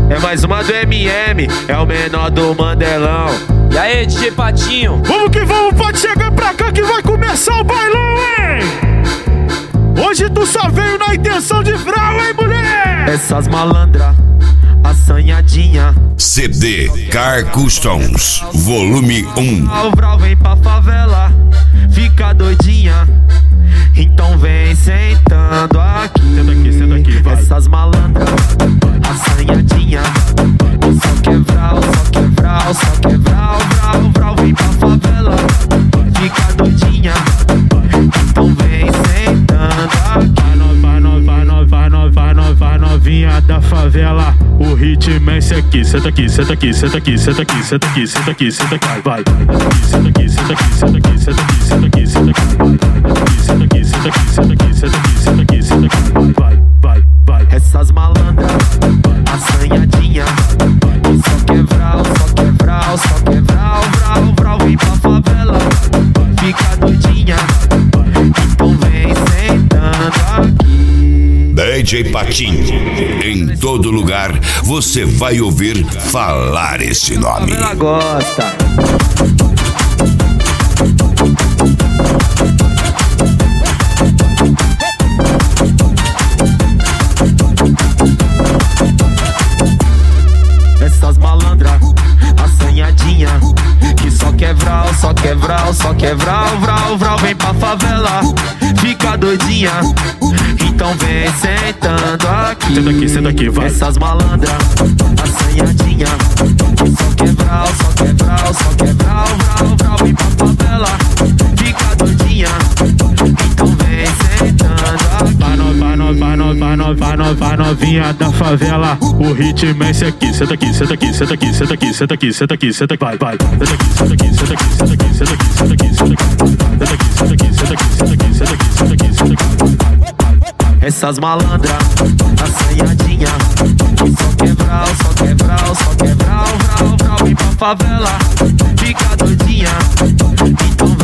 É mais uma do MM, é o menor do Mandelão. E aí, DJ Patinho? Vamos que vamos, pode chegar pra cá que vai começar o bailão, hein? Hoje tu só veio na intenção de vral, hein, mulher? Essas malandras, assanhadinha. CD Car Customs, volume 1. O vral vem pra favela, fica doidinha. Então vem sentando aqui. Senta aqui, vai. Essas malandras, assanhadinha. Só que é vral, só que é vral, só que é vral, vral, vral. Vem pra favela, fica doidinha. Então vem sentando aqui. Vai novinha da favela, o ritmo é esse aqui. Senta aqui, senta aqui, senta aqui, senta aqui, senta aqui, senta aqui, senta aqui, vai. Senta aqui, senta aqui, senta aqui, senta aqui, senta aqui, senta aqui, vai. Senta aqui, senta aqui, senta aqui, senta aqui, senta aqui, senta aqui, vai. Essas malandras, assanhadinha. Só que é vral, só que é vral, só que é vral, vral, vral. Vem pra favela, fica doidinha. Então vem sentando aqui. DJ Patinho, em todo lugar você vai ouvir falar esse nome. Ela gosta. Essas malandras, assanhadinha, que só quer vral, só quer vral, só quer vral, vral, vral. Vem pra favela, fica doidinha. Então vem sentando aqui. Senta aqui, vai. Essas malandras, assanhadinha, que só quer vral, só quer vral, só quer vral, vral, vral. Vem pra favela, fica doidinha. Então vem sentando aqui. Vai novinha da favela, o ritmo é esse aqui. Senta aqui, senta aqui, senta aqui, senta aqui, senta aqui, senta aqui, senta aqui, vai. Senta aqui, senta aqui, senta aqui, senta aqui, senta aqui, senta aqui, senta aqui, senta aqui, senta aqui, senta aqui, senta aqui, senta aqui, senta aqui, senta aqui. Essas malandras, assanhadinha, que só quer vral, só quer vral, só quer vral, vral, vral. Vem pra favela, fica doidinha. Então